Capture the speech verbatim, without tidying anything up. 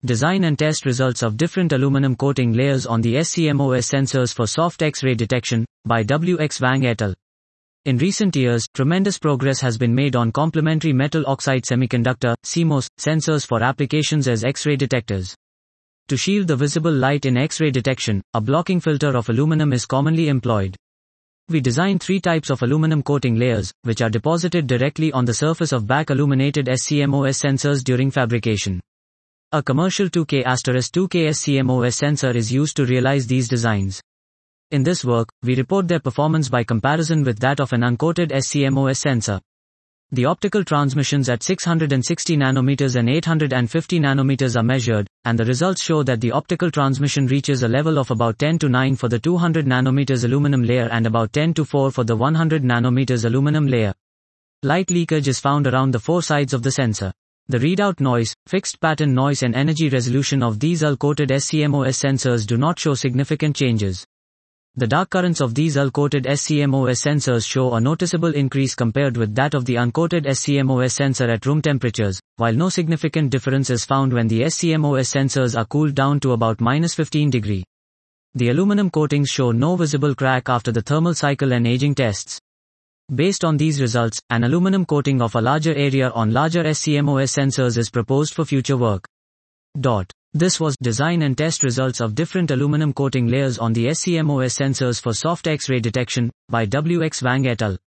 Design and test results of different aluminum coating layers on the S C M O S sensors for soft X-ray detection, by W X Wang et al. In recent years, tremendous progress has been made on complementary metal oxide semiconductor, C M O S, sensors for applications as X-ray detectors. To shield the visible light in X-ray detection, a blocking filter of aluminum is commonly employed. We design three types of aluminum coating layers, which are deposited directly on the surface of back illuminated S C M O S sensors during fabrication. A commercial two K two K S C M O S sensor is used to realize these designs. In this work, we report their performance by comparison with that of an uncoated S C M O S sensor. The optical transmissions at six hundred sixty nanometers and eight hundred fifty nanometers are measured, and the results show that the optical transmission reaches a level of about ten to nine for the two hundred nanometers aluminum layer and about ten to four for the one hundred nanometers aluminum layer. Light leakage is found around the four sides of the sensor. The readout noise, fixed pattern noise and energy resolution of these U L-coated S C M O S sensors do not show significant changes. The dark currents of these U L-coated S C M O S sensors show a noticeable increase compared with that of the uncoated S C M O S sensor at room temperatures, while no significant difference is found when the S C M O S sensors are cooled down to about minus fifteen degrees. The aluminum coatings show no visible crack after the thermal cycle and aging tests. Based on these results, an aluminum coating of a larger area on larger S C M O S sensors is proposed for future work. Dot. This was design and test results of different aluminum coating layers on the S C M O S sensors for soft X-ray detection, by W X Wang et al.